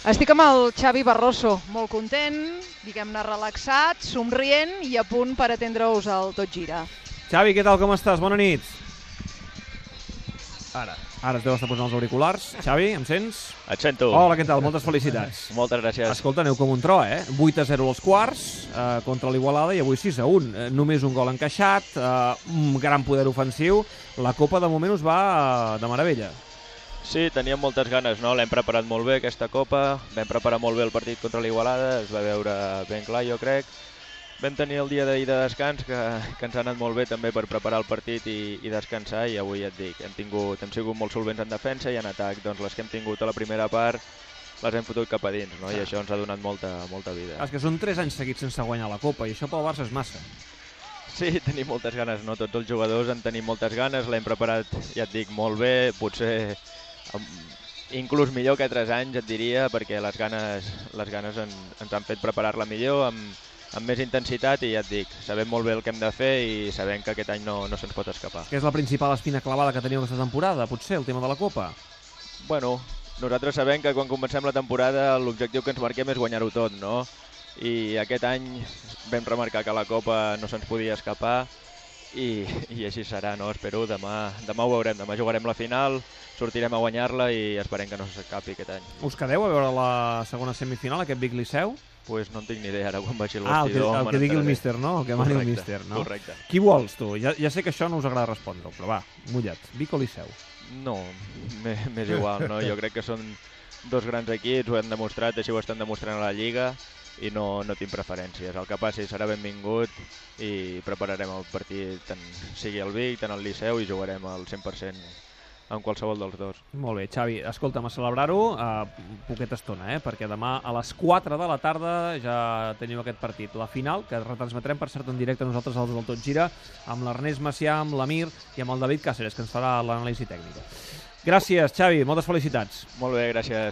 Estic amb el Xavi Barroso, molt content, diguem-ne relaxat, somrient i a punt per atendre-us al Tot Gira. Xavi, què tal, com estàs? Bona nit. Ara es deu estar posant els auriculars. Xavi, em sents? Et sento. Hola, què tal? Moltes felicitats. Moltes gràcies. Escolta, aneu com un tro, 8-0 als quarts contra l'Igualada i avui 6-1. Només un gol encaixat, un gran poder ofensiu. La Copa de moment us va de meravella. Sí, teníem moltes ganes, no? L'hem preparat molt bé, aquesta Copa. Vam preparar molt bé el partit contra l'Igualada, es va veure ben clar, jo crec. Vam tenir el dia d'ahir de descans, que ens ha anat molt bé també per preparar el partit i descansar, i avui ja et dic, hem sigut molt solvents en defensa i en atac, doncs les que hem tingut a la primera part les hem fotut cap a dins, no? I això ens ha donat molta vida. És que són 3 anys seguits sense guanyar la Copa, i això pel Barça és massa. Sí, tenim moltes ganes, no? Tots els jugadors en tenim moltes ganes, l'hem preparat, ja et dic, molt bé, potser inclús millor que 3 anys, et diria, perquè les ganes ens han fet preparar-la millor, amb més intensitat, i ja et dic, sabem molt bé el que hem de fer i sabem que aquest any no se'ns pot escapar. Què és la principal espina clavada que teniu aquesta temporada, potser, el tema de la Copa? Bueno, nosaltres sabem que quan comencem la temporada l'objectiu que ens marquem és guanyar-ho tot, no? I aquest any vam remarcar que la Copa no se'ns podia escapar i així serà, no? Espero, demà ho veurem, demà jugarem la final, sortirem a guanyar-la i esperem que no s'escapi aquest any. Us quedeu a veure la segona semifinal, aquest Vic Liceu? Pues no en tinc ni idea, ara quan vagi el vestidor. El que digui el míster, no? El que mani el míster, no? Correcte. Qui vols, tu? Ja sé que això no us agrada respondre, però va, mulla't. Vic o Liceu? No, m'és igual, no? Jo crec que són dos grans equips, ho han demostrat, així ho estan demostrant a la Lliga, i no tinc preferències. El que passi serà benvingut i prepararem el partit, tant sigui el Vic, tant el Liceu, i jugarem al 100% en qualsevol dels dos. Molt bé, Xavi, escolta'm, a celebrar-ho poqueta estona, perquè demà a les 4 de la tarda ja teniu aquest partit, la final, que retransmetrem per cert en directe nosaltres als del Tot Gira, amb l'Ernest Macià, amb l'Amir i amb el David Càceres, que ens farà l'anàlisi tècnica. Gràcies, Xavi, moltes felicitats. Molt bé, gràcies.